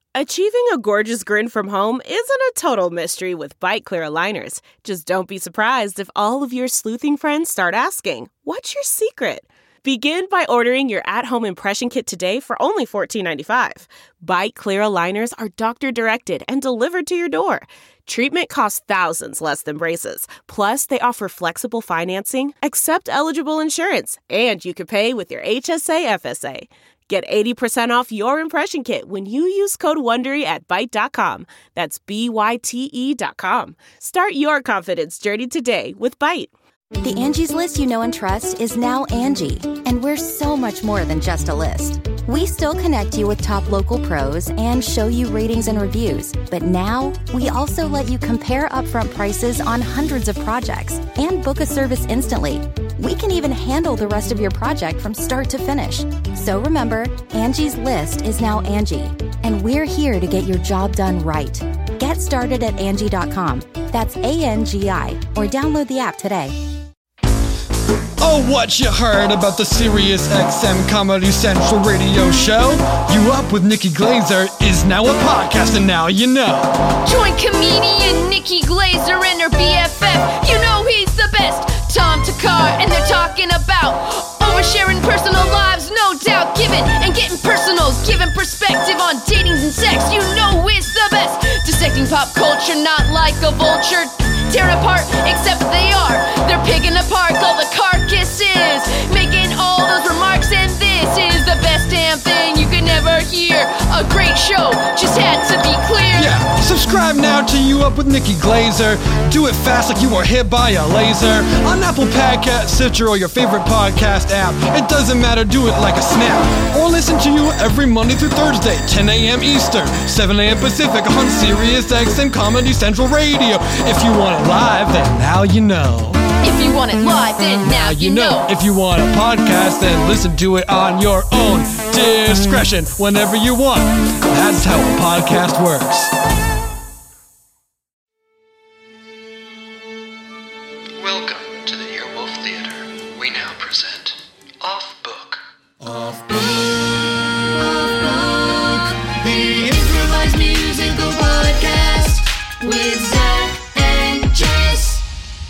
Achieving a gorgeous grin from home isn't a total mystery with Byte Clear aligners. Just don't be surprised if all of your sleuthing friends start asking, "What's your secret?" Begin by ordering your at-home impression kit today for only $14.95. Byte Clear aligners are doctor-directed and delivered to your door. Treatment costs thousands less than braces. Plus, they offer flexible financing, accept eligible insurance, and you can pay with your HSA FSA. Get 80% off your impression kit when you use code WONDERY at Byte.com. That's BYTE.com. Start your confidence journey today with Byte. The Angie's List you know and trust is now Angie, and we're so much more than just a list. We still connect you with top local pros and show you ratings and reviews, but now we also let you compare upfront prices on hundreds of projects and book a service instantly. We can even handle the rest of your project from start to finish. So remember, Angie's List is now Angie, and we're here to get your job done right. Get started at Angie.com. That's ANGI, or download the app today. Oh, what you heard about the Sirius XM Comedy Central radio show? You Up with Nikki Glazer is now a podcast, and now you know. Join comedian Nikki Glazer and her BFF. You know he's the best. Tom Takar, and they're talking about oversharing personal lives, no doubt. Giving and getting personal, giving perspective on datings and sex. You know it's the best. Dissecting pop culture, not like a vulture. Tearing apart, except they are. They're picking apart all the carcasses, making all those remarks, and this is the best damn thing you could never hear. A great show, just had to be clear. Yeah, subscribe now to You Up with Nikki Glazer. Do it fast like you were hit by a laser. On Apple Podcast, Stitcher, or your favorite podcast app. It doesn't matter, do it like a snap. Or listen to you every Monday through Thursday, 10 a.m. Eastern, 7 a.m. Pacific on Sirius XM Comedy Central Radio. If you want it live, then now you know. If you want it live, then now you know. If you want a podcast, then listen to it on your own discretion whenever you want. That's how a podcast works. Welcome to the Earwolf Theater. We now present Off Book. Off Book, the improvised musical podcast with Zach and Jess.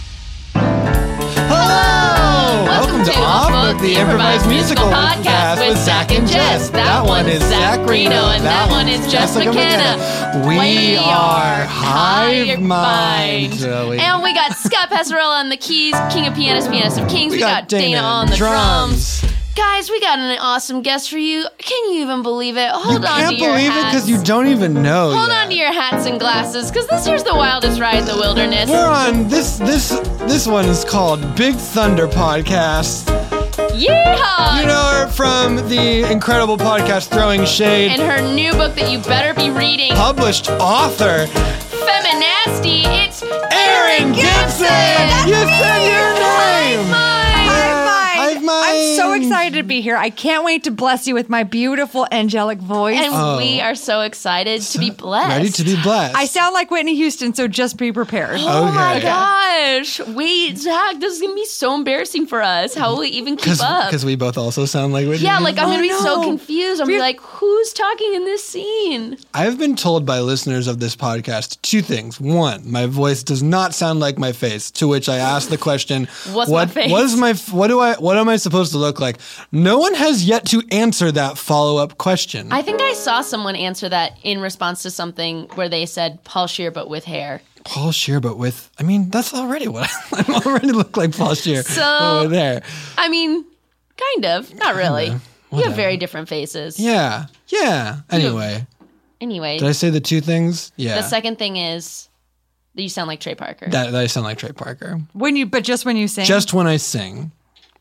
Hello! Welcome to Off Book, the improvised musical podcast with Zach and Jess. That one is Zach Reno, and that one is Jess McKenna. We are Hive Mind. And we got Scott Passarella on the keys, king of pianists, pianist of kings. We got Dana on the drums. Guys, we got an awesome guest for you. Can you even believe it? Hold on to your hats. You can't believe it because you don't even know. Hold on to your hats and glasses, because this here's the wildest ride in the wilderness. We're on this one is called Big Thunder Podcast. Yeehaw! You know her from the incredible podcast Throwing Shade. And her new book that you better be reading. Published author. Feminasty, it's Erin Gibson! You said your name! Hive Mind! I'm so excited to be here. I can't wait to bless you with my beautiful angelic voice. And we are so excited to be blessed. Ready to be blessed. I sound like Whitney Houston, so just be prepared. Oh my gosh. Wait, Zach, this is going to be so embarrassing for us. How will we even keep up? Because we both also sound like Whitney. Yeah, like I'm going to be so confused. I'm going to be like, who's talking in this scene? I've been told by listeners of this podcast two things. One, my voice does not sound like my face, to which I ask the question, What's my face? What am I supposed to look like? No one has yet to answer that follow-up question. I think I saw someone answer that in response to something where they said Paul Scheer but with hair. Paul Scheer, but with, I mean, that's already what I already look like Paul Scheer. So, with hair. I mean, kind of. Not really. Whatever. You have very different faces. Yeah. Anyway. Did I say the two things? Yeah. The second thing is that you sound like Trey Parker. That I sound like Trey Parker. But just when you sing? Just when I sing.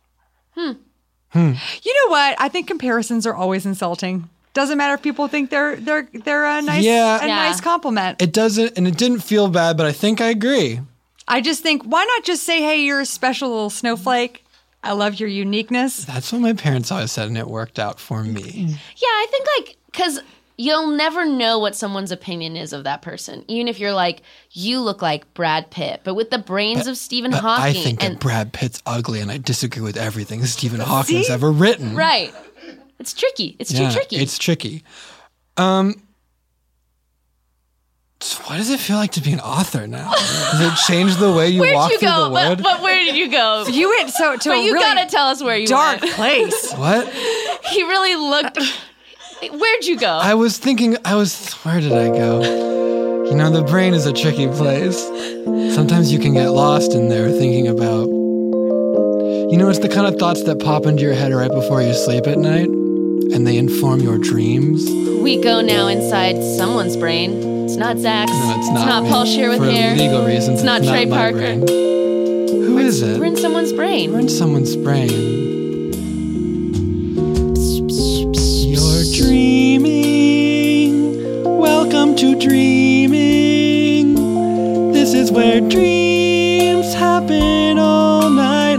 You know what? I think comparisons are always insulting. Doesn't matter if people think they're a nice nice compliment. It doesn't, and it didn't feel bad, but I think I agree. I just think, why not just say, hey, you're a special little snowflake. I love your uniqueness. That's what my parents always said, and it worked out for me. Yeah, I think because you'll never know what someone's opinion is of that person. Even if you're like, you look like Brad Pitt, but with the brains of Stephen Hawking. I think that Brad Pitt's ugly, and I disagree with everything Stephen Hawking's ever written. Right. It's tricky. It's too tricky. It's tricky. What does it feel like to be an author now? Does it change the way you walk through the wood? But where did you go? You went to but a you really gotta tell us where you dark went. place. What? He really looked. Where'd you go? I was thinking, where did I go? You know, the brain is a tricky place. Sometimes you can get lost in there thinking about, you know, it's the kind of thoughts that pop into your head right before you sleep at night, and they inform your dreams. We go now inside someone's brain. It's not Zach's. No, it's not. It's not Paul Scheer with For hair. legal reasons, It's not Trey my Parker. brain. Who is it? We're in someone's brain. We're in someone's brain. You're dreaming. Welcome to dreaming. This is where dreams happen all night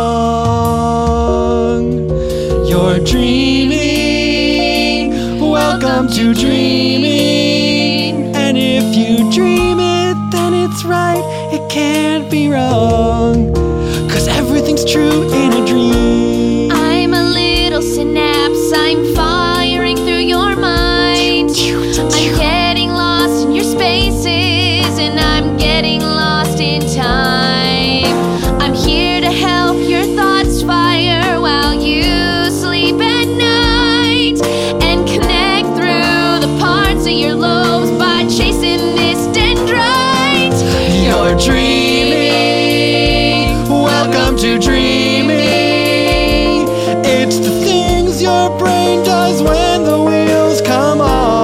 long. You're dreaming. Welcome to dreaming. And if you dream it, then it's right. It can't be wrong. 'Cause everything's true in a dream. I'm a little synapse. I'm firing through your mind. I'm getting lost in your spaces, and I'm getting lost in time. I'm here to help your thoughts fire while you sleep at night, and connect through the parts of your lobes by chasing this dendrite. You're dreaming. Welcome to dreaming. It's the things your brain does when the wheels come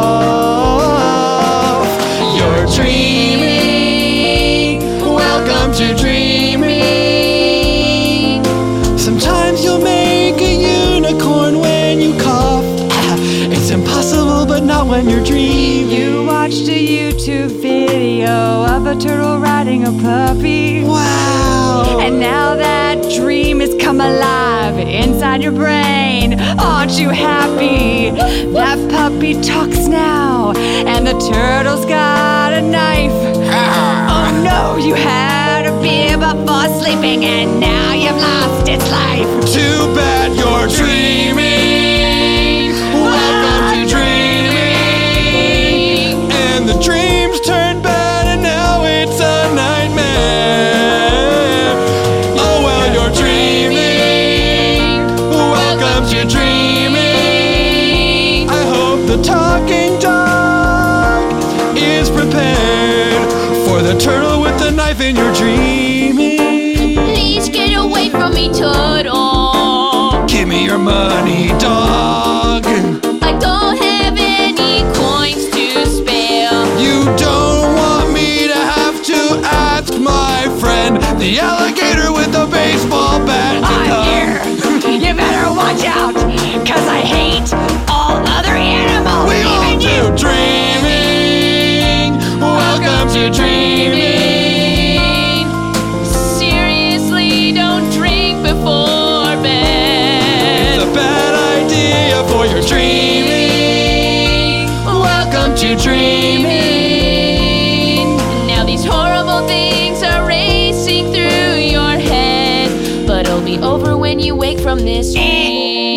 off. You're dreaming. Welcome to dreaming. Sometimes you'll make a unicorn when you cough. It's impossible, but not when you're dreaming. You watched a YouTube video of a turtle riding a puppy. Wow. And now that dream has come alive inside your brain. Aren't you happy? That puppy talks now, and the turtle's got a knife. Oh no, you had a beer before sleeping, and now you've lost its life. Too bad you're dreaming. Welcome to dreaming. And the dreams turned bad, and now it's a nightmare. Oh well, you're dreaming. Welcome to dreaming. I hope the talking dog is prepared for the turtle with the knife in your dreaming. Please get away from me, turtle. Give me your money, dog. I don't have any coins to spare. You don't want me to have to ask my friend, the alligator with the baseball bat, to come. You better watch out, 'cause I hate all other animals. We all do. Dreaming. Welcome to dreaming. Seriously, don't drink before bed. It's a bad idea for your dreaming. Welcome to dreaming. Now these horrible things are racing through your head, but it'll be over when you wake from this dream.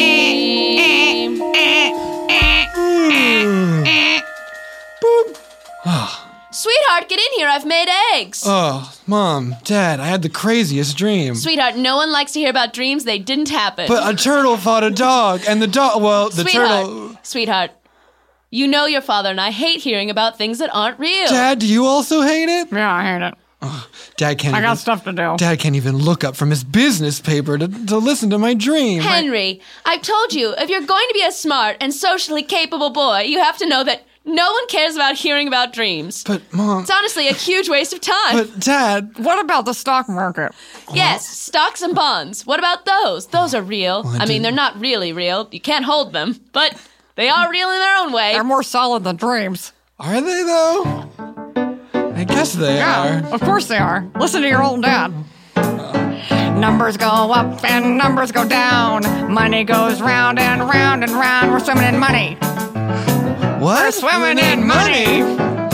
Sweetheart, get in here. I've made eggs. Oh, Mom, Dad, I had the craziest dream. Sweetheart, no one likes to hear about dreams. They didn't happen. But a turtle fought a dog, and the dog, well, the turtle... Sweetheart, you know your father, and I hate hearing about things that aren't real. Dad, do you also hate it? Yeah, I hate it. Dad can't I got even, stuff to do. Dad can't even look up from his business paper to listen to my dream. Henry, I've told you, if you're going to be a smart and socially capable boy, you have to know that no one cares about hearing about dreams. But, Mom... It's honestly a huge waste of time. But, Dad... What about the stock market? Yes, stocks and bonds. What about those? Those are real. I mean, they're not really real. You can't hold them. But they are real in their own way. They're more solid than dreams. Are they, though? I guess they are. Of course they are. Listen to your old dad. Numbers go up and numbers go down. Money goes round and round and round. We're swimming in money. What? We're swimming in money.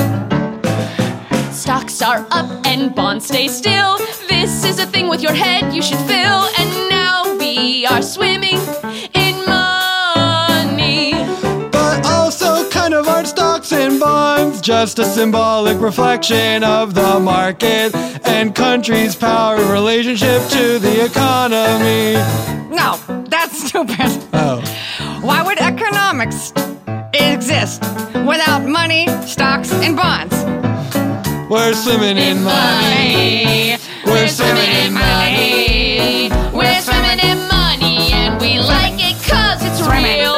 Stocks are up and bonds stay still. This is a thing with your head you should fill. And now we are swimming in money. But also kind of aren't stocks and bonds just a symbolic reflection of the market and country's power relationship to the economy. No, that's stupid. Oh. Why would economics exist without money, stocks, and bonds? We're swimming in money. We're swimming in money. We're swimming in money, and we like it 'cause it's real.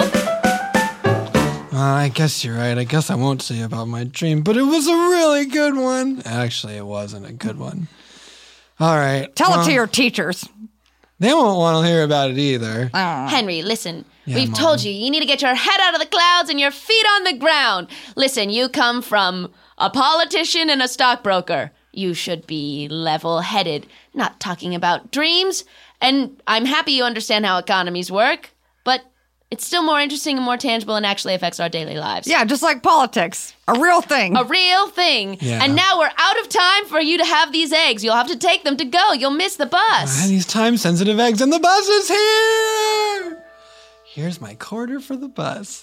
I guess you're right. I guess I won't say about my dream, but it was a really good one. Actually, it wasn't a good one. All right. Tell it to your teachers. They won't want to hear about it either. Henry, listen. Yeah, We've Mom. told you, you need to get your head out of the clouds and your feet on the ground. Listen, you come from a politician and a stockbroker. You should be level-headed, not talking about dreams. And I'm happy you understand how economies work, but it's still more interesting and more tangible and actually affects our daily lives. Yeah, just like politics. A real thing. A real thing. Yeah. And now we're out of time for you to have these eggs. You'll have to take them to go. You'll miss the bus. These time-sensitive eggs, and the bus is here! Here's my quarter for the bus.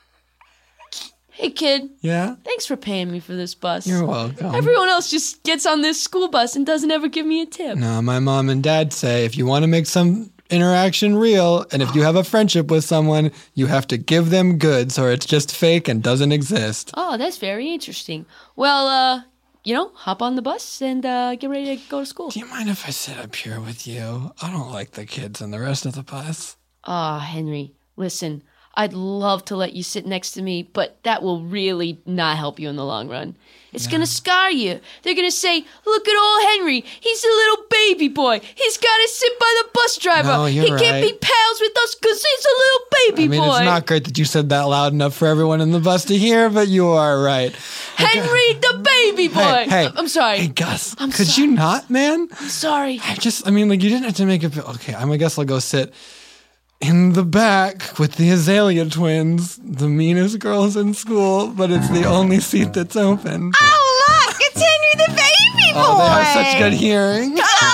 Hey, kid. Yeah? Thanks for paying me for this bus. You're welcome. Everyone else just gets on this school bus and doesn't ever give me a tip. No, my mom and dad say if you want to make some interaction real, and if you have a friendship with someone, you have to give them goods or it's just fake and doesn't exist. Oh, that's very interesting. Well, hop on the bus and get ready to go to school. Do you mind if I sit up here with you? I don't like the kids and the rest of the bus. Ah, Henry, listen, I'd love to let you sit next to me, but that will really not help you in the long run. It's going to scar you. They're going to say, look at old Henry. He's a little baby boy. He's got to sit by the bus driver. No, you're he can't be right. pals with us because he's a little baby boy. It's not great that you said that loud enough for everyone in the bus to hear, but you are right. Henry the baby boy. Hey, I'm sorry. Hey, Gus, I'm could sorry. you not, man? I'm sorry. you didn't have to make it. Okay, I guess I'll go sit in the back with the Azalea twins, the meanest girls in school, but it's the only seat that's open. Oh, look! It's Henry the baby boy! Oh, they have such good hearing.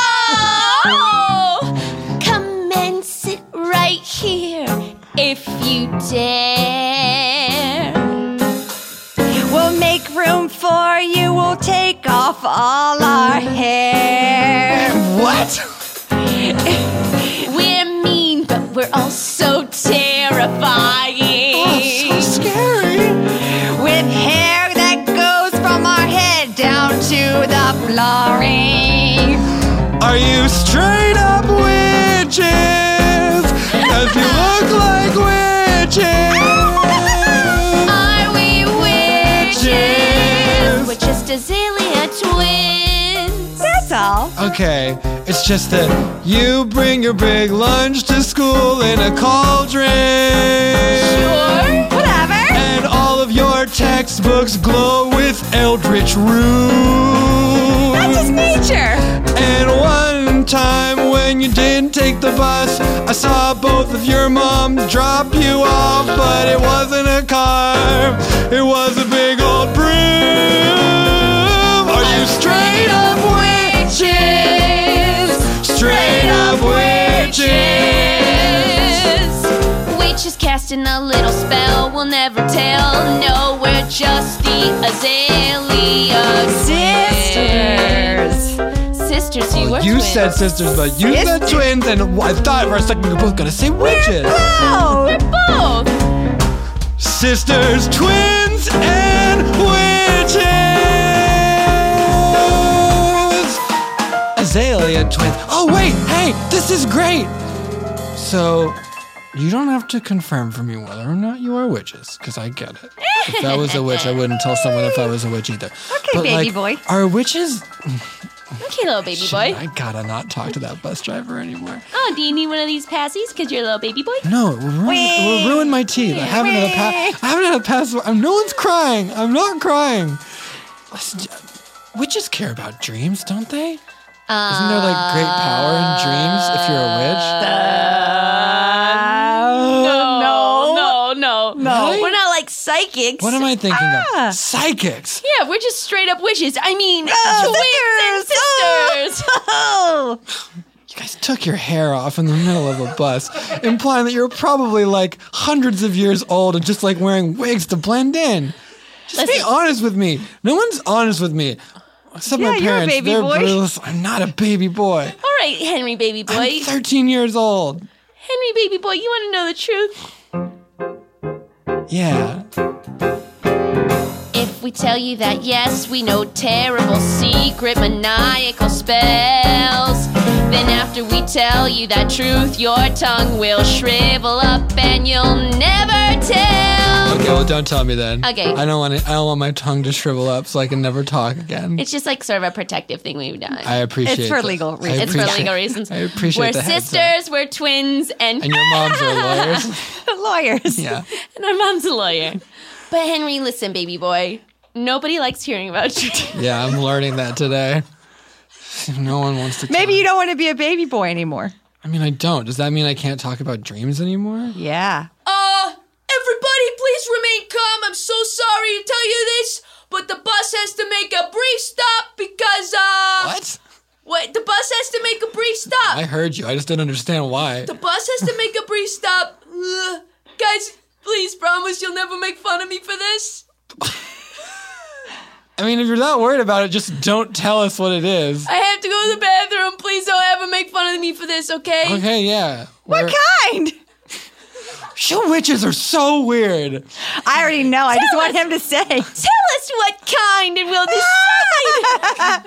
Oh, come and sit right here if you dare. We'll make room for you. We'll take off all our hair. What? We're mean, but we're also terrifying. So scary. With hair that goes from our head down to the flooring. Are you straight up witches? 'Cause you look like witches. Are we witches? We're just Azalea twins. That's all. Okay, it's just that you bring your big lunch to school in a cauldron. Sure. Whatever. And all of your textbooks glow with eldritch runes. That's just nature. And one time when you didn't take the bus, I saw both of your moms drop you off, but it wasn't a car, it was a big old broom. Are you straight up witches? Straight up witches. Witches casting a little spell, we'll never tell. No, we're just the Azalea Sisters. Sisters, you were You twins. said sisters, but you said twins, and I thought for a second you were both gonna say witches. Oh, We're both. Sisters, twins, and witches! Azalea twins. Oh, wait, hey, this is great! So, you don't have to confirm for me whether or not you are witches, because I get it. If that was a witch, I wouldn't tell someone if I was a witch either. Okay, baby boy. Are witches... Okay, little baby boy. I gotta not talk to that bus driver anymore. Oh, do you need one of these passies because you're a little baby boy? No, it will ruin my teeth. I haven't had a pass. No one's crying. I'm not crying. Listen, witches care about dreams, don't they? Isn't there like great power in dreams if you're a witch? No. Really? We're not like psychics. What am I thinking of? Psychics. Yeah, we're just straight up witches. I mean, twins and sisters. Oh. You guys took your hair off in the middle of a bus, implying that you're probably like hundreds of years old and just like wearing wigs to blend in. Just be honest with me. No one's honest with me. Except my parents. You're a baby They're boy. brutal. I'm not a baby boy. All right, Henry, baby boy. I'm 13 years old. Henry, baby boy, you want to know the truth? Yeah. If we tell you that, yes, we know terrible, secret, maniacal spells, then after we tell you that truth, your tongue will shrivel up and you'll never tell. Okay, well, don't tell me then. Okay. I don't want my tongue to shrivel up so I can never talk again. It's just like sort of a protective thing we've done. I appreciate It's for that. legal I reasons. It's for appreciate- legal reasons. I appreciate We're the heads up. sisters, we're twins, and And your moms are lawyers. Lawyers. Yeah. and our mom's a lawyer. But Henry, listen, baby boy. Nobody likes hearing about you. Yeah, I'm learning that today. No one wants to Maybe talk. you don't want to be a baby boy anymore. I mean, I don't. Does that mean I can't talk about dreams anymore? Yeah. Everybody, please remain calm. I'm so sorry to tell you this, but the bus has to make a brief stop because, What? What? The bus has to make a brief stop. I heard you. I just didn't understand why. The bus has to make a brief stop. Guys, please promise you'll never make fun of me for this. I mean, if you're that worried about it, just don't tell us what it is. I have to go to the bathroom. Please don't ever make fun of me for this, okay? Okay, yeah. What kind? You witches are so weird. I already know. I just want him to say. Tell us what kind and we'll decide.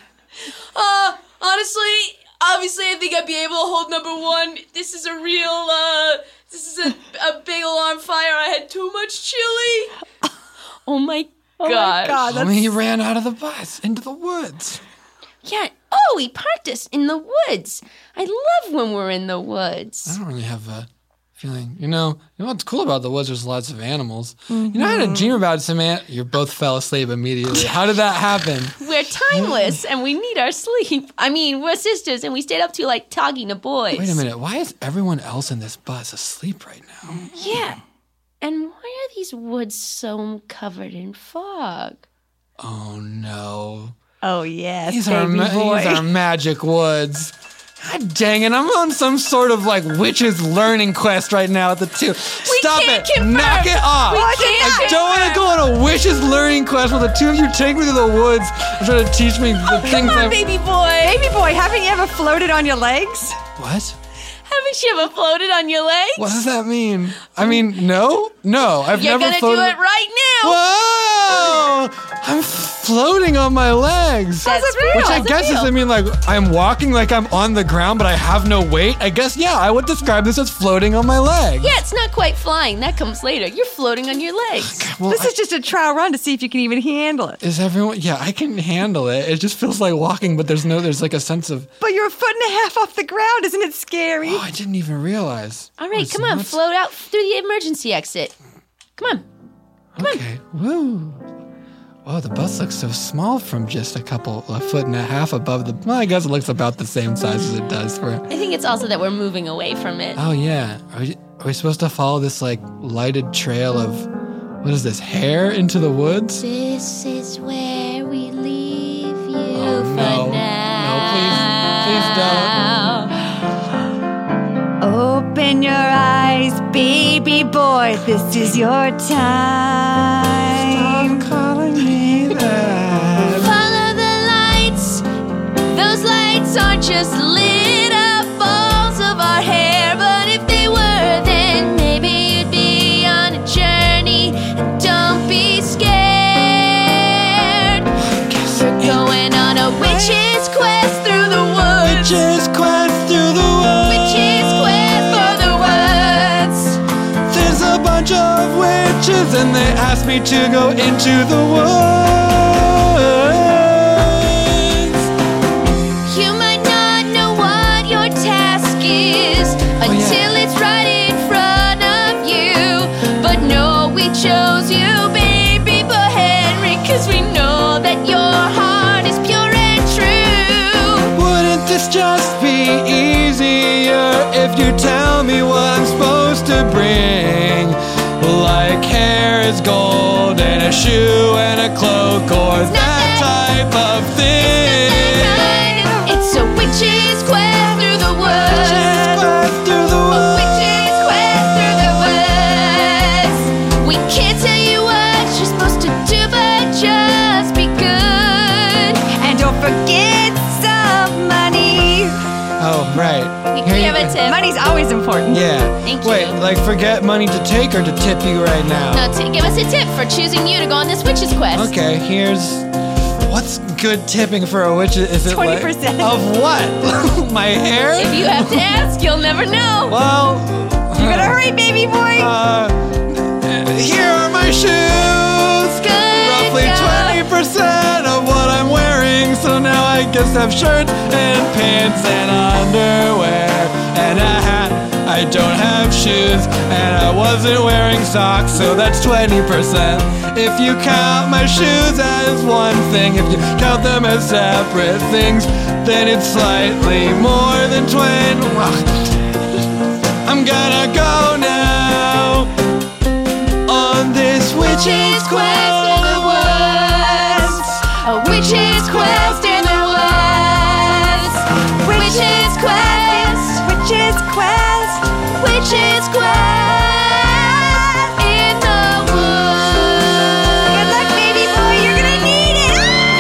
Honestly, obviously, I think I'd be able to hold number one. This is a real, this is a big alarm fire. I had too much chili. Oh my god. God, I mean, he ran out of the bus into the woods. Yeah. Oh, he parked us in the woods. I love when we're in the woods. I don't really have a feeling. You know what's cool about the woods? There's lots of animals. You know, I had a dream about some You both fell asleep immediately. How did that happen? We're timeless and we need our sleep. I mean, we're sisters and we stayed up too late talking to boys. Wait a minute. Why is everyone else in this bus asleep right now? Yeah. And why are these woods so covered in fog? Oh, no. Oh, yes, These baby boy. are magic woods. God dang it, I'm on some sort of like witch's learning quest right now at the two. Stop can't it! confirm. Knock it off! We can't I don't want to go on a witch's learning quest where the two of you take me to the woods and try to teach me the things Come on, I've... baby boy. Baby boy, haven't you ever floated on your legs? What? Haven't you ever floated on your legs? What does that mean? I mean, no? No, I've You're never gonna floated... do it right now. Whoa! I'm floating on my legs. That's real. Which I How's it guess feel? is, I mean, like, I'm walking like I'm on the ground, but I have no weight. I guess, yeah, I would describe this as floating on my legs. Yeah, it's not quite flying. That comes later. You're floating on your legs. Well, This is just a trial run to see if you can even handle it. is everyone... Yeah, I can handle it. It just feels like walking, but there's like a sense of... But you're a foot and a half off the ground. Isn't it scary? Oh, I didn't even realize. All right, It's come on, nuts. float out through the emergency exit. Come on. Okay, woo. Oh, the bus looks so small from just a foot and a half above the... Well, I guess it looks about the same size as it does for... I think it's also that we're moving away from it. Oh, yeah. Are we supposed to follow this, like, lighted trail of... What is this, hair into the woods? This is where we leave you Oh, for no. now. No, Open your eyes, baby boy. This is your time. Stop calling me that. Follow the lights. Those lights aren't just lit up balls of our hair, but if they were, then maybe you'd be on a journey. And don't be scared. We're going on a witch's quest through the woods. Witch's quest through the woods. Witch's quest for the woods. There's a bunch of witches and they asked me to go into the woods. You might not know what your task is until it's right in front of you. But no, we chose you, baby boy Henry, 'cause we know that your heart is pure and true. Wouldn't this just be easier if you tell me what I'm supposed to bring? Like hair is gold and a shoe and a cloak or that type of thing. It's a witch's quest through the woods. Quest through the A woods. witch's quest through the woods. We can't tell you what you're supposed to do, but We Here have a tip. Money's always important. Yeah. Thank Wait, you. like forget money to take or to tip you right now? No, give us a tip for choosing you to go on this witch's quest. Okay, what's good tipping for a witch? Is it 20%. Of what? My hair? If you have to ask, you'll never know. Well, You better hurry, baby boy. here are my shoes. Good Roughly go. 20% of what I'm wearing. So now I guess I have shirts and pants and underwear and a hat. I don't have shoes and I wasn't wearing socks, so that's 20%. If you count my shoes as one thing, if you count them as separate things, then it's slightly more than 20. I'm gonna go now on this witch's quest in the woods. A witch's quest in the woods. Witch's quest. Witch's quest. Witch's quest in the woods. Good luck, baby boy. You're gonna need it.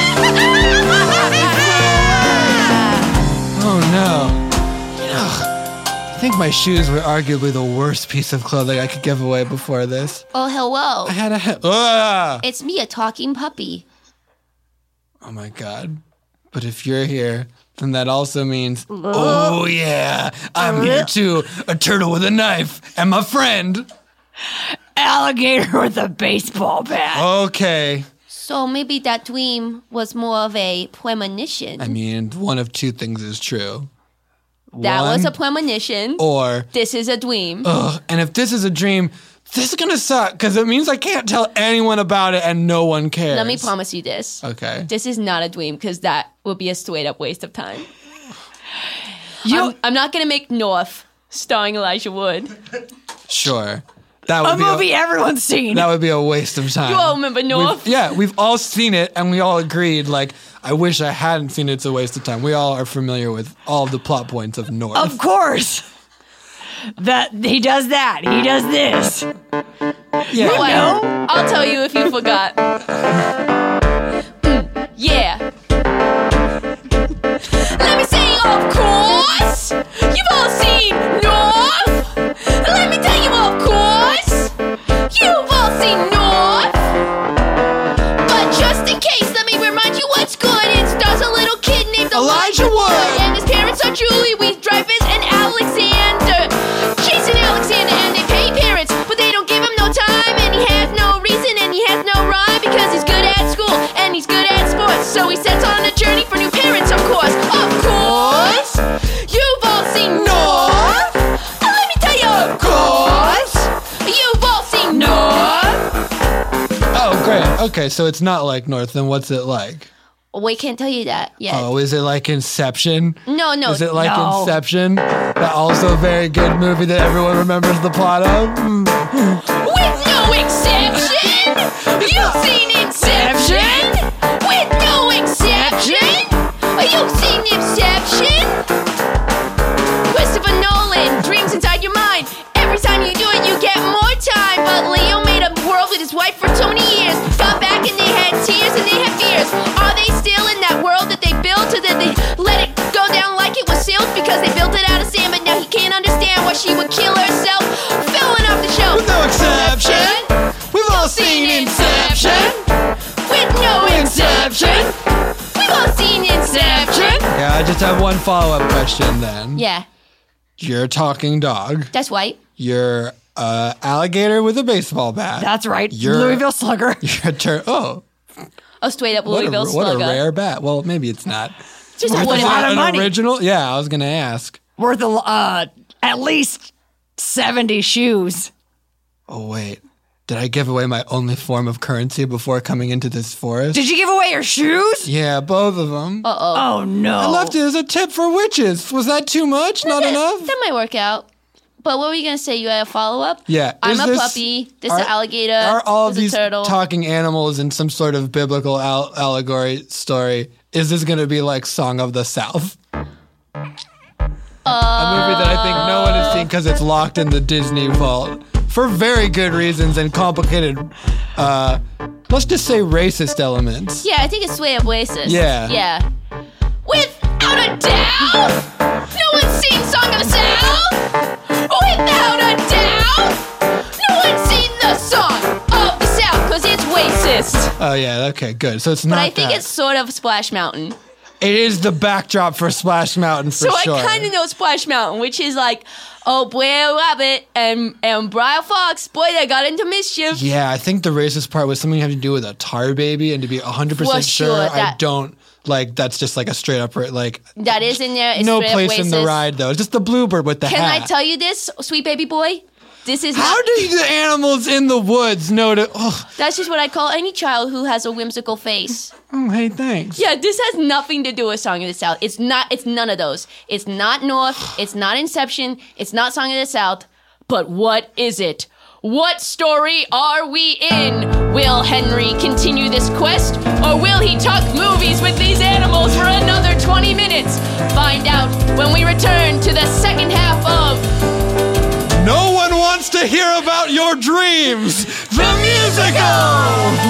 Oh no. Ugh. I think my shoes were arguably the worst piece of clothing I could give away before this. Oh, hello. I had a It's me, a talking puppy. Oh my god. But if you're here, then that also means, oh yeah, I'm here too. A turtle with a knife and my friend. Alligator with a baseball bat. Okay. So maybe that dream was more of a premonition. I mean, one of two things is true. That was a One, premonition. or, This is a dream. and if this is a dream, this is gonna suck because it means I can't tell anyone about it and no one cares. Let me promise you this. Okay. This is not a dream because that would be a straight up waste of time. You I'm not going to make North starring Elijah Wood. Sure. That would a be movie everyone's seen. that would be a waste of time. You all remember North? We've all seen it and we all agreed, like, I wish I hadn't seen it. It's a waste of time. We all are familiar with all of the plot points of North. Of course. That he does that. He does this. yeah. Well, I'll tell you if you forgot. Yeah. Let me say, of course. You've all seen North. Let me tell you, of course. You've all seen North. But just in case, let me remind you what's good. It stars a little kid named Elijah Wood. And his parents are Julie Louis-Dreyfus and Alexander. Jason Alexander, and they pay parents, but they don't give him no time. And he has no reason, and he has no rhyme, because he's good at school, and he's good at sports. So he sets on a journey for new parents, of course. Of course! You've all seen North! Let me tell you, of course! You've all seen North! Oh, great. Okay, so it's not like North. Then what's it like? We can't tell you that yet. Oh, is it like Inception? No. Is it like No. Inception? That also a very good movie that everyone remembers the plot of? With no exception! You've seen Inception! With no exception! You've seen Inception! Christopher Nolan, dreams inside your mind. Every time you do it, you get more time. But Leo made a world with his wife for 20 years. Got back and they had tears and they had fears. Are they still in that world that they built? Or did they let it go down like it was sealed? Because they built it out of sand, but now he can't understand why she would kill herself. Filling up the show. With no exception. We've all seen Inception. With no exception. We've all seen Inception. Yeah, I just have one follow-up question then. Yeah, You're a talking dog. that's right. You're a alligator with a baseball bat. That's right. You're- Louisville Slugger. You're a oh, A straight up what Louisville a slugger. rare bat. Well, maybe it's not. Just a Is wooden it lot of an money. original? Yeah, I was gonna ask. Worth at least 70 shoes. Oh wait, did I give away my only form of currency before coming into this forest? Did you give away your shoes? Yeah, both of them. Oh no. I left it as a tip for witches. Was that too much? Not enough? That might work out. But what were you going to say? You had a follow-up? Yeah. I'm is a this- puppy. This is an alligator. Are all of this is these a turtle. talking animals in some sort of biblical allegory story? Is this going to be like Song of the South? A movie that I think no one has seen because it's locked in the Disney vault for very good reasons and complicated, let's just say racist elements. Yeah, I think it's straight up racist. Yeah. Yeah. Without a doubt! No one's seen Song of the South? Without a doubt! No one's seen the Song of the South because it's racist. Oh, yeah, okay, good. So it's not But I think that. it's sort of Splash Mountain. It is the backdrop for Splash Mountain for So sure. I kind of know Splash Mountain, which is like, oh, Blair Rabbit and Briar Fox, boy, they got into mischief. Yeah, I think the racist part was something having to do with a tar baby, and to be 100% For sure, sure, I that- don't, like, that's just like a straight up, like, That is in there. It's no straight up place in the racist. ride, though. It's just the bluebird with the Can hat. I tell you this, sweet baby boy? This is How not, do the animals in the woods know to... Oh, that's just what I call any child who has a whimsical face. hey, thanks. Yeah, this has nothing to do with Song of the South. It's none of those. It's not North, it's not Inception, it's not Song of the South. But what is it? What story are we in? Will Henry continue this quest, or will he talk movies with these animals for another 20 minutes? Find out when we return to the second half of No one wants to hear about your dreams, the musical!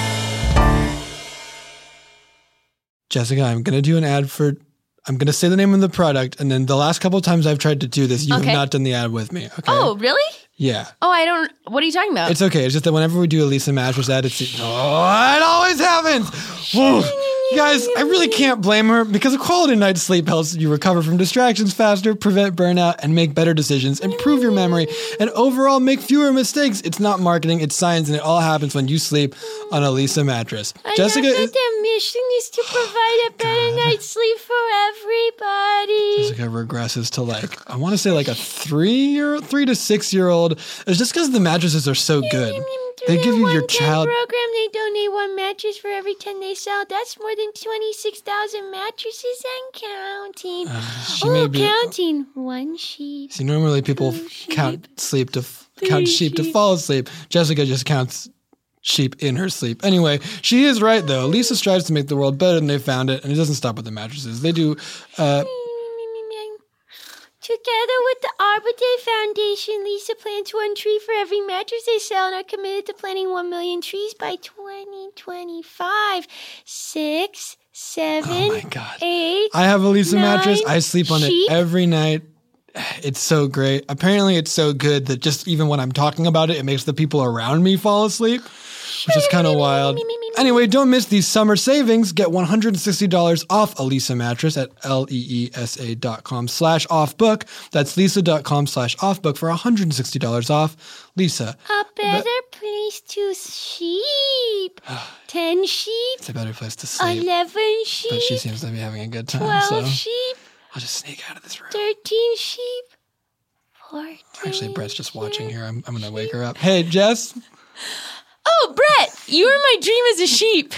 Jessica, I'm going to do an ad for... I'm going to say the name of the product, and then the last couple of times I've tried to do this, you Okay. have not done the ad with me, okay? Oh, really? Yeah. Oh, I don't. What are you talking about? It's okay. It's just that whenever we do a Lisa Mattress ad, it's... Oh, it always happens! Whew. Guys, I really can't blame her because a quality night's sleep helps you recover from distractions faster, prevent burnout, and make better decisions, improve your memory, and overall make fewer mistakes. It's not marketing, it's science, and it all happens when you sleep on a Lisa mattress. Jessica is... their mission is to provide a better night's sleep for everybody. Jessica regresses to like, I want to say like a 3 to 6 year old. It's just because the mattresses are so good. They give you your child... program, they donate one mattress for every 10 they sell. That's more than 26,000 mattresses and counting. she may be- counting. One sheep. See, normally people count sheep to fall asleep. Jessica just counts sheep in her sleep. Anyway, she is right though. Lisa strives to make the world better than they found it, and it doesn't stop with the mattresses. They do. Together with the Arbor Day Foundation, Lisa plants one tree for every mattress they sell and are committed to planting 1 million trees by 2025. 6, 7, Oh my God. 8. I have a Lisa 9 mattress. I sleep on sheep. it every night. It's so great. Apparently, it's so good that just even when I'm talking about it, it makes the people around me fall asleep, which is kind of wild. Anyway, don't miss these summer savings. Get $160 off a Lisa mattress at leesa.com/offbook. That's lisa.com/offbook for $160 off. Lisa. A better place to sleep. 10 sheep. It's a better place to sleep. 11 sheep. But she seems to be having a good time, 12 so sheep. I'll just sneak out of this room. 13 sheep. 14. Actually, Brett's just watching here. I'm going to wake her up. Hey, Jess. Oh, Brett, you were my dream as a sheep.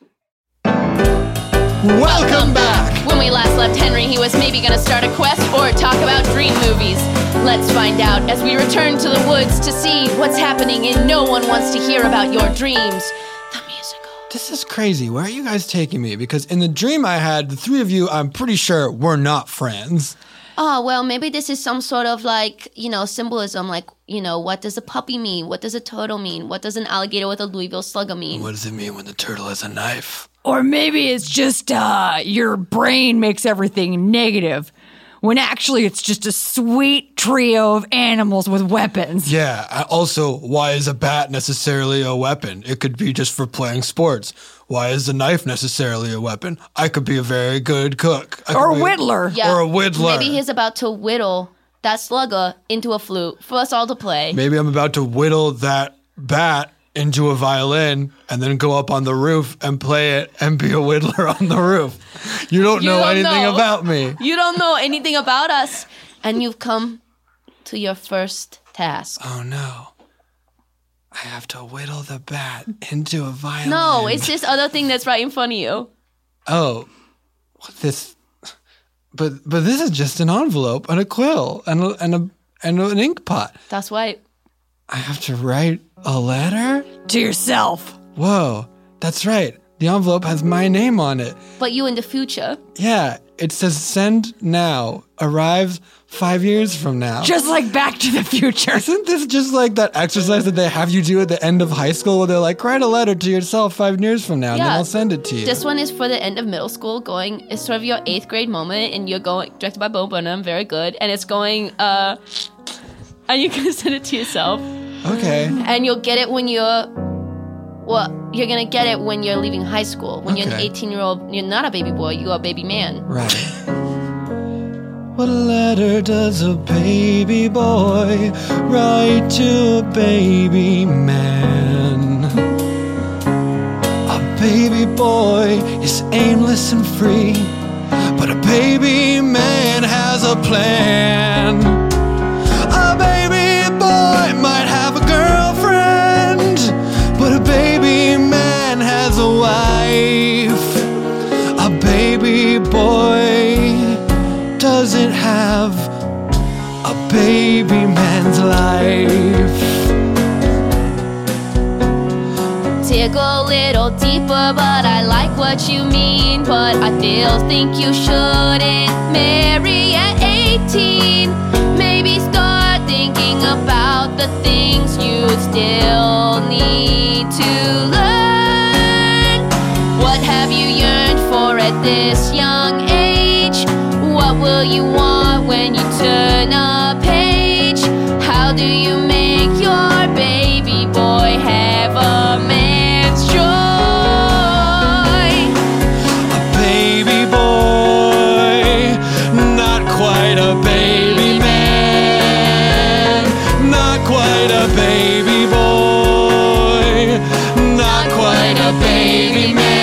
Welcome back. When we last left Henry, he was maybe going to start a quest or talk about dream movies. Let's find out as we return to the woods to see what's happening in No One Wants to Hear About Your Dreams, the musical. This is crazy. Where are you guys taking me? Because in the dream I had, the three of you, I'm pretty sure, were not friends. Oh, well, maybe this is some sort of symbolism. What does a puppy mean? What does a turtle mean? What does an alligator with a Louisville Slugger mean? What does it mean when the turtle has a knife? Or maybe it's just your brain makes everything negative, when actually it's just a sweet trio of animals with weapons. Yeah, also, why is a bat necessarily a weapon? It could be just for playing sports. Why is a knife necessarily a weapon? I could be a very good cook. Or a whittler. Yeah, Or a whittler. Maybe he's about to whittle that slugger into a flute for us all to play. Maybe I'm about to whittle that bat into a violin and then go up on the roof and play it and be a whittler on the roof. You don't know anything about me. You don't know anything about us. And you've come to your first task. Oh no. I have to whittle the bat into a violin. No, it's this other thing that's right in front of you. Oh, what this? But this is just an envelope and a quill and an ink pot. That's right. I have to write a letter? To yourself. Whoa, that's right. The envelope has my name on it. But you in the future. Yeah, it says send now. Arrives 5 years from now. Just like Back to the Future. Isn't this just like that exercise that they have you do at the end of high school where they're like, write a letter to yourself 5 years from now and then Yeah. I'll send it to you? This one is for the end of middle school. It's sort of your 8th grade moment, and you're going directed by Bo Burnham, very good. And it's going, and you can send it to yourself. Okay. And you'll get it when you're gonna get it when you're leaving high school. When you're an Okay. 18-year-old, you're not a baby boy, you're a baby man. Right. What letter does a baby boy write to a baby man? A baby boy is aimless and free, but a baby man has a plan. A baby boy might have a girlfriend, but a baby man has a wife. A baby boy doesn't have a baby man's life. Dig a little deeper, but I like what you mean. But I still think you shouldn't marry at 18. Maybe start thinking about the things you still need to learn. What have you yearned for at this young age? What will you want when you turn a page? How do you make your baby boy have a man's joy? A baby boy, not quite a baby man. Not quite a baby boy, not quite a baby man.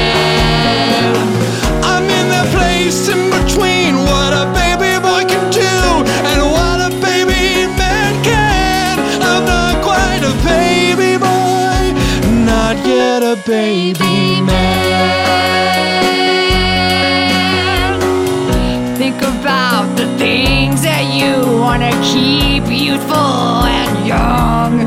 I'm in the place in between what a baby boy can do and what a baby man can. I'm not quite a baby boy, not yet a baby man. Think about the things that you want to keep youthful and young.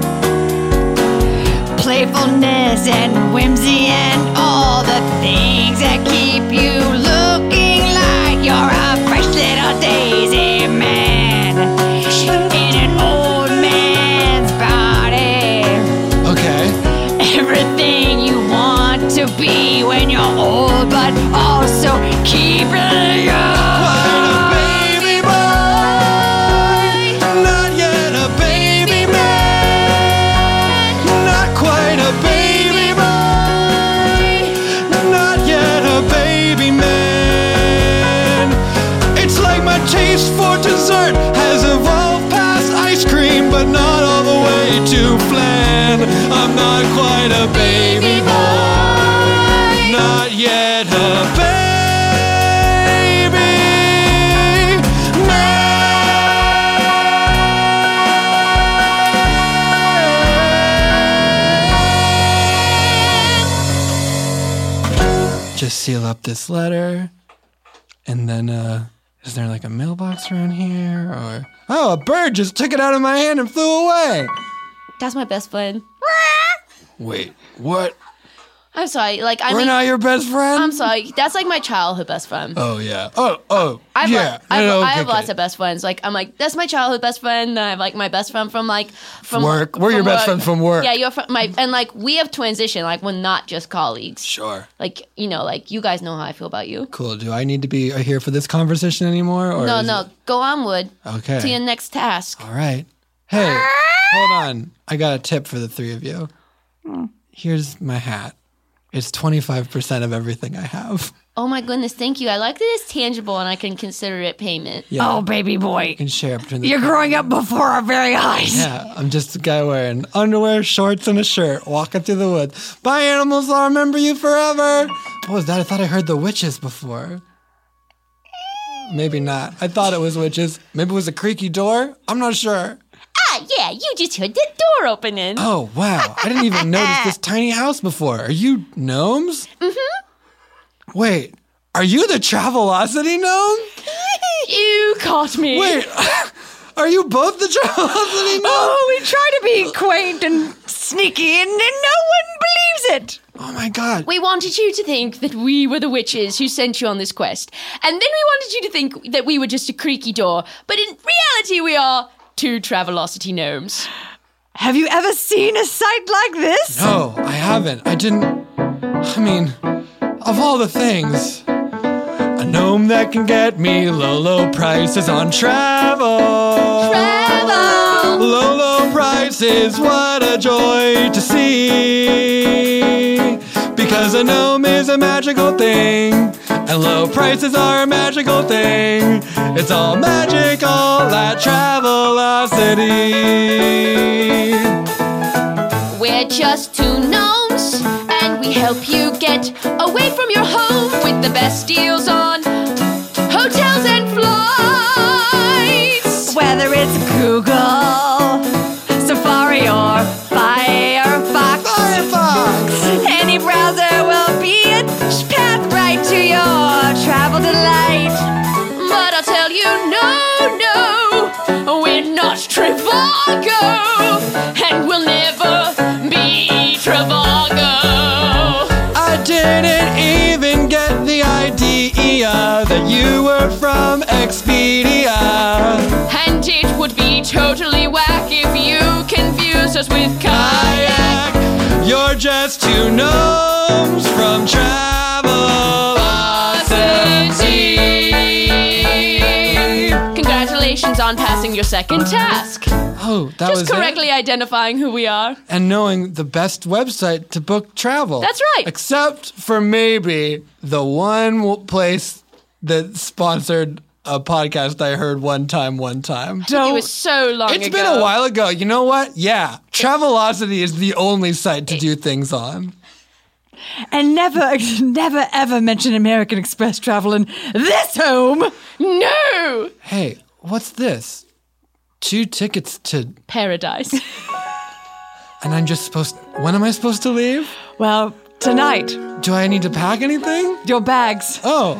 Playfulness and whimsy and all the things that keep you looking like you're a fresh little daisy man in an old man's body. Okay. Everything you want to be when you're old, but also keep it young. Quite a baby boy, not yet a baby man. Not quite a baby boy, not yet a baby man. It's like my taste for dessert has evolved past ice cream, but not all the way to flan. I'm not quite a baby boy, not yet a baby man. Just seal up this letter, and then is there like a mailbox around here, or oh, a bird just took it out of my hand and flew away. That's my best friend. Wait, what? I'm sorry, like I We're mean, not your best friend? I'm sorry. That's like my childhood best friend. Oh yeah. Oh I yeah. have lots of best friends. Like I'm like, that's my childhood best friend. I have like my best friend from work. We're your best friend from work. Yeah, you're from and like we have transitioned. Like we're not just colleagues. Sure. Like like you guys know how I feel about you. Cool. Do I need to be here for this conversation anymore? Or No. Go onward. Okay. To your next task. All right. Hey, hold on. I got a tip for the three of you. Here's my hat. It's 25% of everything I have. Oh my goodness, thank you. I like that it's tangible and I can consider it payment. Yeah. Oh, baby boy. You can share between the You're growing up before our very eyes. Yeah, I'm just a guy wearing underwear, shorts, and a shirt, walking through the woods. Bye, animals. I'll remember you forever. What was that? I thought I heard the witches before. Maybe not. I thought it was witches. Maybe it was a creaky door. I'm not sure. Ah, yeah, you just heard the door opening. Oh, wow. I didn't even notice this tiny house before. Are you gnomes? Mm-hmm. Wait, are you the Travelocity gnome? You caught me. Wait, are you both the Travelocity gnome? Oh, we try to be quaint and sneaky, and no one believes it? Oh my God. We wanted you to think that we were the witches who sent you on this quest. And then we wanted you to think that we were just a creaky door. But in reality, we are 2 Travelocity gnomes. Have you ever seen a sight like this? No, I haven't. I mean, of all the things, a gnome that can get me low prices on travel. Low prices, what a joy to see. Because a gnome is a magical thing, and low prices are a magical thing. It's all magical at Travelocity. We're just 2 gnomes, and we help you get away from your home with the best deals on hotels and flights. Whether it's Google, Safari, or Firefox, any browser will be a path right to your travel delight. But I'll tell you, no, we're not Trivago, and we'll never be Trivago. I didn't even get the idea that you were from Expedia. And it would be totally whack if you confused us with Kayak. You're just 2 gnomes from Travelocity. Congratulations on passing your second task. Oh, that was Just correctly identifying who we are. And knowing the best website to book travel. That's right. Except for maybe the one place that sponsored a podcast I heard one time. It was so long ago. It's been a while ago. You know what? Yeah. Travelocity is the only site to do things on. And never ever mention American Express travel in this home. No! Hey, what's this? 2 tickets to... Paradise. And I'm just when am I supposed to leave? Well, tonight, Do I need to pack anything? your bags. Oh,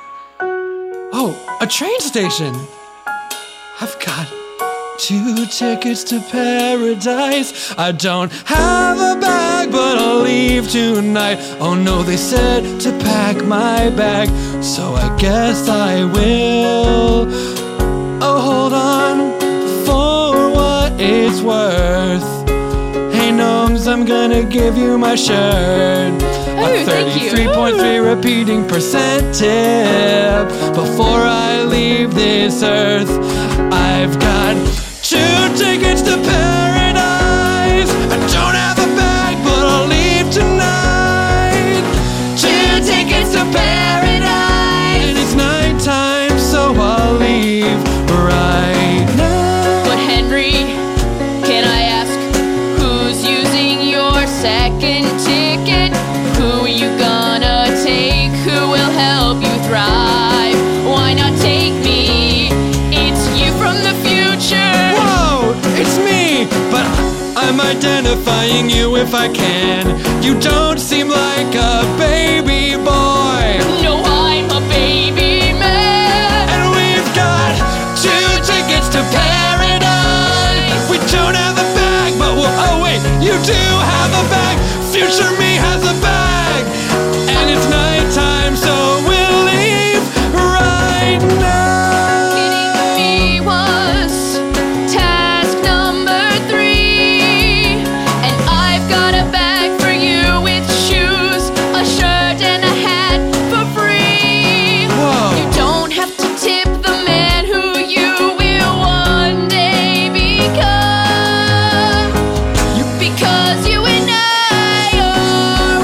a train station. I've got 2 tickets to paradise. I don't have a bag, but I'll leave tonight. Oh no, they said to pack my bag, so I guess I will. Oh, hold on, for what it's worth. Hey gnomes, I'm gonna give you my shirt. A thank you. 33.3 repeating percent tip. Before I leave this earth, I've got 2 tickets to paradise. I don't have a bag, but I'll leave tonight. 2 tickets to paradise. And it's nighttime, so I'll leave right now. But Henry, can I ask who's using your second ticket? Who are you gonna take? Who will help you thrive? Why not take me? It's you from the future. Whoa, it's me, but I'm identifying you if I can. You don't seem like a baby boy. No, I'm a baby man. And we've got 2 tickets to paradise. We don't have a bag, but oh wait, you do have a bag. Future me has a bag. And it's nighttime, so we'll leave right now. Getting me was task number 3. And I've got a bag for you with shoes, a shirt, and a hat for free. Whoa. You don't have to tip the man who you will one day become. Because you and I are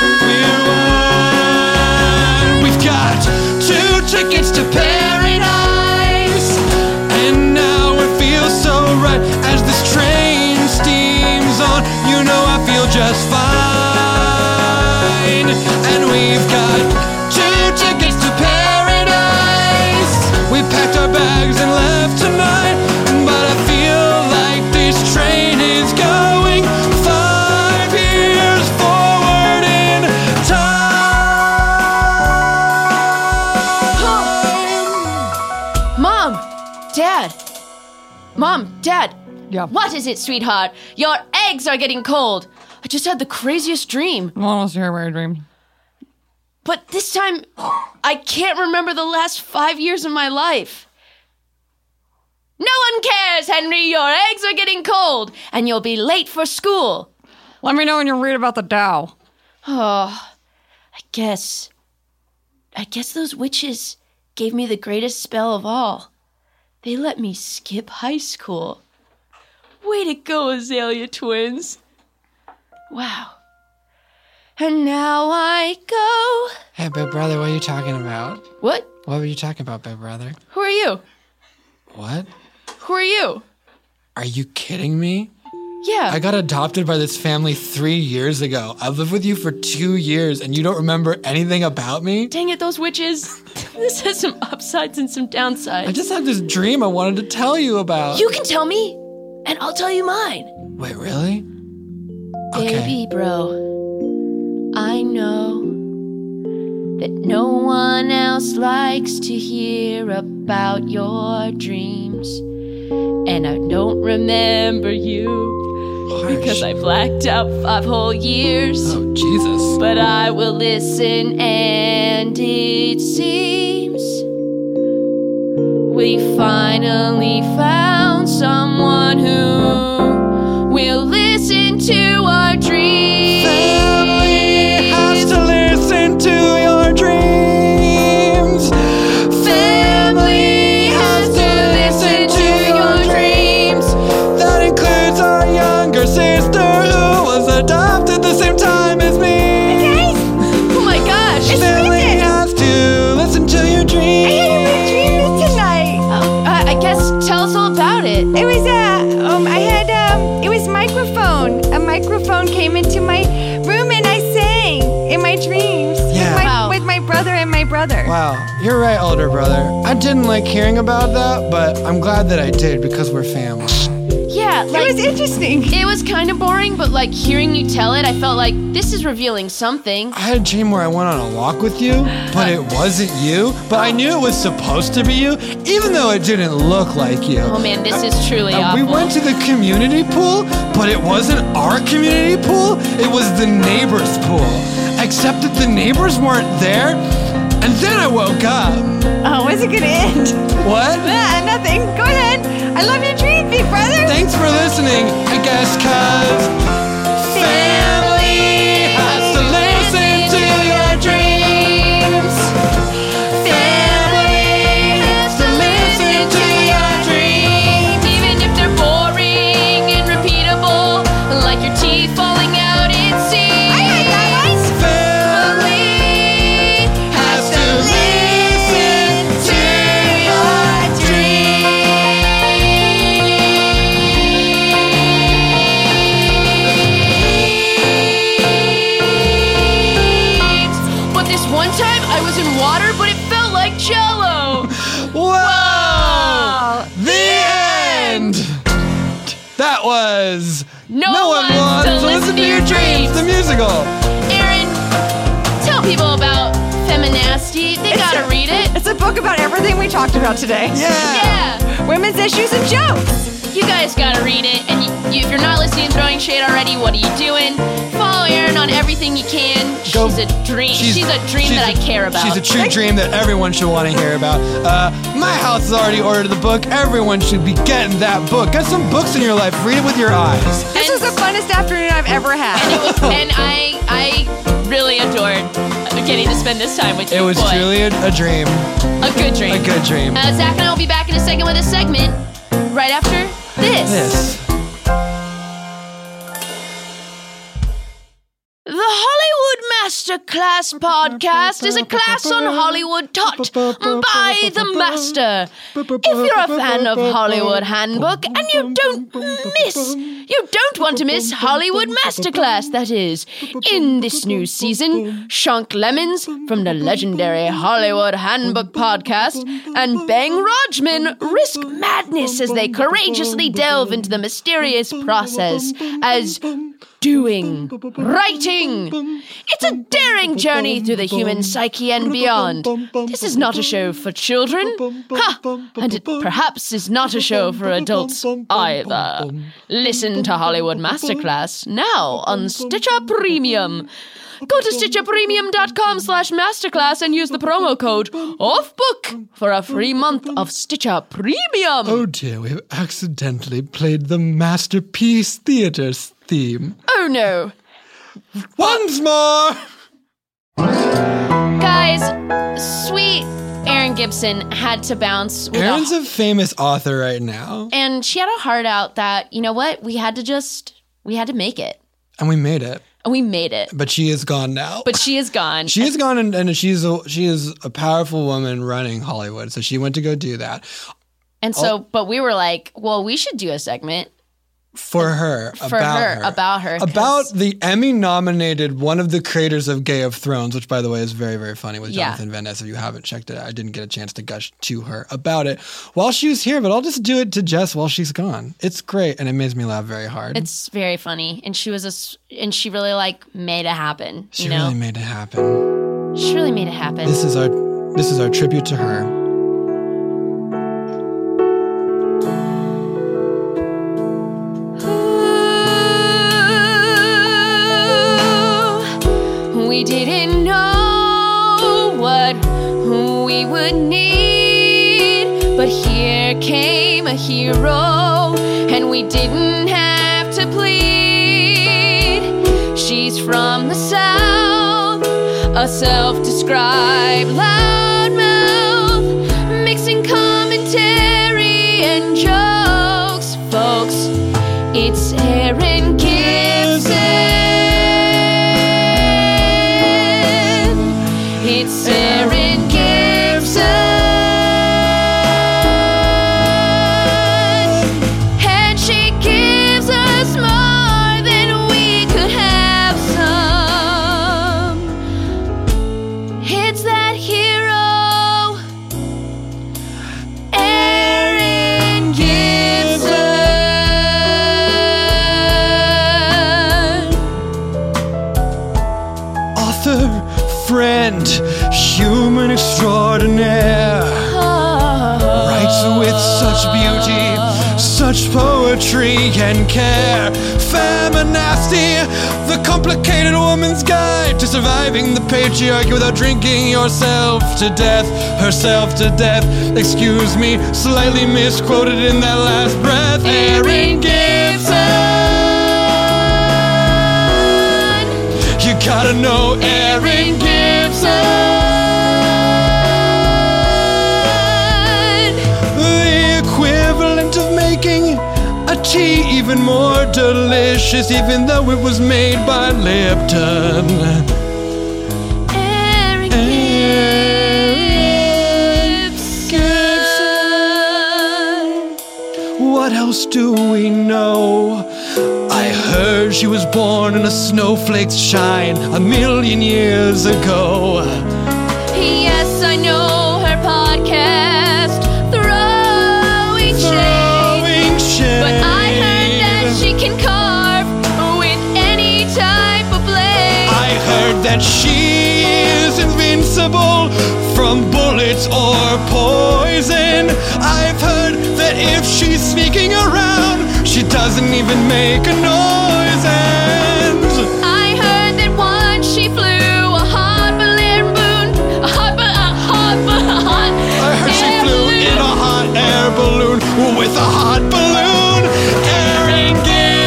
one. We've got 2 tickets to paradise. And now it feels so right as this train steams on. You know I feel just fine. And we've got 2 tickets to paradise. We packed our bags and left tonight. But I feel like this train is going 5 years forward in time. Mom, Dad. Yeah. What is it, sweetheart? Your eggs are getting cold. I just had the craziest dream. Well, let's hear about your dream. But this time, I can't remember the last 5 years of my life. No one cares, Henry. Your eggs are getting cold, and you'll be late for school. Let me know when you read about the Dow. Oh, I guess those witches gave me the greatest spell of all. They let me skip high school. Way to go, Azalea twins. Wow. And now I go. Hey, big brother, what are you talking about? What? What were you talking about, big brother? Who are you? What? Who are you? Are you kidding me? Yeah. I got adopted by this family 3 years ago. I've lived with you for 2 years and you don't remember anything about me? Dang it, those witches. This has some upsides and some downsides. I just had this dream I wanted to tell you about. You can tell me, and I'll tell you mine. Wait, really? Okay. Baby bro, I know that no one else likes to hear about your dreams. And I don't remember you because I blacked out 5 whole years. Oh, Jesus. But I will listen, and it seems we finally found someone who will listen to our dreams. Family has to listen to your dreams. Family has to listen to your dreams. That includes our younger sister who was adopted the same time as me. Oh my gosh! Family has to listen to your dreams. Tonight. I guess tell us all about it. It was it was microphone. A microphone came into my room and I sang in my dreams Yeah. with my brother and my brother. Wow, you're right, older brother. I didn't like hearing about that, but I'm glad that I did because we're family. Yeah, like It was interesting. it was kind of boring, but like hearing you tell it, I felt like this is revealing something. I had a dream where I went on a walk with you, but it wasn't you. But I knew it was supposed to be you, even though it didn't look like you. Oh man, this is truly And awful. we went to the community pool, but it wasn't our community pool. It was the neighbor's pool. Except that the neighbors weren't there. And then I woke up. Oh, when's it gonna end? What? Nothing. Go ahead. I love your dream, big brother. Thanks for listening, I guess, cause family has to listen to your dreams. Family has to listen to your dreams. Even if they're boring and repeatable, like your teeth falling out, it seems. Family has to listen to your dreams. But this one time I was in water, but it felt like Jell-O. Whoa! The end! That was No one wants to listen to your dreams. the musical. Aaron, tell people about Feminasty. They gotta read it. It's a book about everything we talked about today. Yeah. Yeah. Women's issues and jokes. You guys gotta read it, and if you're not listening and throwing shade already, what are you doing? Follow Erin on everything you can. Go- She's a dream. She's a dream that I care about. She's a true dream that everyone should want to hear about. My house has already ordered the book. Everyone should be getting that book. Get some books in your life. Read it with your eyes. This was the funnest afternoon I've ever had. And I really adored getting to spend this time with you. It was boy. truly a dream. A good dream. A good dream. Zach and I will be back in a second with a segment right after this. The Hollywood Masterclass podcast is a class on Hollywood taught by the master. If you're a fan of Hollywood Handbook and you don't want to miss Hollywood Masterclass, that is, in this new season, Shunk Lemons from the legendary Hollywood Handbook podcast and Bang Rajman risk madness as they courageously delve into the mysterious process as doing, writing. It's a daring journey through the human psyche and beyond. This is not a show for children. Ha! And it perhaps is not a show for adults either. Listen to Hollywood Masterclass now on Stitcher Premium. Go to StitcherPremium.com/masterclass and use the promo code OFFBOOK for a free month of Stitcher Premium. Oh dear, we've accidentally played the Masterpiece Theater's theme. Oh no. Once more! Guys, sweet Erin Gibson had to bounce. Erin's a famous author right now. And she had a heart out that, you know what, we had to make it. And we made it. And we made it. But she is gone now. But she is gone. She is gone, and she is a powerful woman running Hollywood. So she went to go do that. And so, but we were like, well, we should do a segment. For her, about the Emmy-nominated, one of the creators of Game of Thrones, which, by the way, is very, very funny with Jonathan Van Ness. If you haven't checked it out, I didn't get a chance to gush to her about it while she was here, but I'll just do it to Jess while she's gone. It's great, and it makes me laugh very hard. It's very funny, and she really made it happen. She really made it happen. She really made it happen. This is our tribute to her. We didn't know what we would need, but here came a hero, and we didn't have to plead. She's from the South, a self-described loudmouth, mixing commentary and jokes, folks. It's Erin Gibson. It's Erin Gibson, and she gives us more than we could have some. It's that hero, Erin Gibson. Author, friend, human extraordinaire, writes with such beauty, such poetry and care. Feminasty, the complicated woman's guide to surviving the patriarchy without drinking herself to death. Excuse me, slightly misquoted in that last breath. Erin Gibson, you gotta know Erin Gibson. Of making a tea even more delicious, even though it was made by Lipton. Erin Gibson. What else do we know? I heard she was born in a snowflake's shine 1,000,000 years ago. Yes, I know her podcast, Throwing Shade. But I heard that she can carve with any type of blade. I heard that she is invincible from bullets or poison. I've heard that if she's sneaking around, she doesn't even make a noise. And I heard that once she flew a hot balloon. I heard she flew in a hot air balloon with a hot balloon. Erin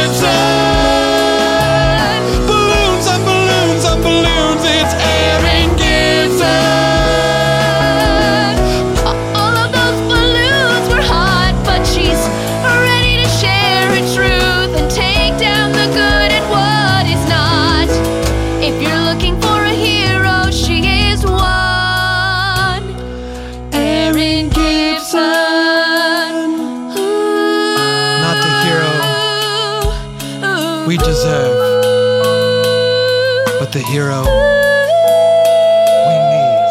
Gibson. Balloons on balloons on balloons. It's Erin Gibson. All of those balloons were hot, but she's ready to share her truth and take down the good and what is not. If you're looking for a hero, she is one. Erin Gibson. Not the hero we deserve, but the hero we need.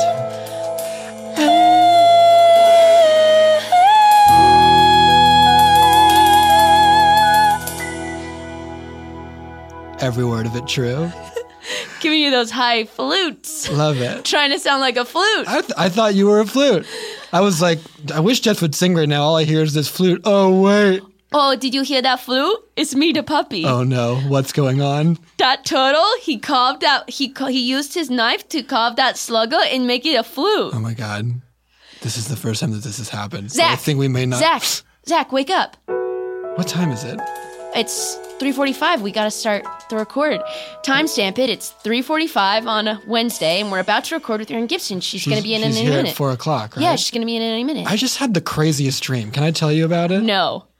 that true? Giving you those high flutes. Love it. Trying to sound like a flute. I thought you were a flute. I was like, I wish Jeff would sing right now. All I hear is this flute. Oh, wait. Oh, did you hear that flute? It's me, the puppy. Oh, no. What's going on? That turtle, he carved out, he used his knife to carve that slugger and make it a flute. Oh, my God. This is the first time that this has happened. Zach. So I think we may not. Zach, wake up. What time is it? It's 3:45. We got to start the record. Timestamp it. It's 3:45 on a Wednesday, and we're about to record with Erin Gibson. She's going to be in any She's here minute. at 4 o'clock, right? Yeah, she's going to be in any minute. I just had the craziest dream. Can I tell you about it? No.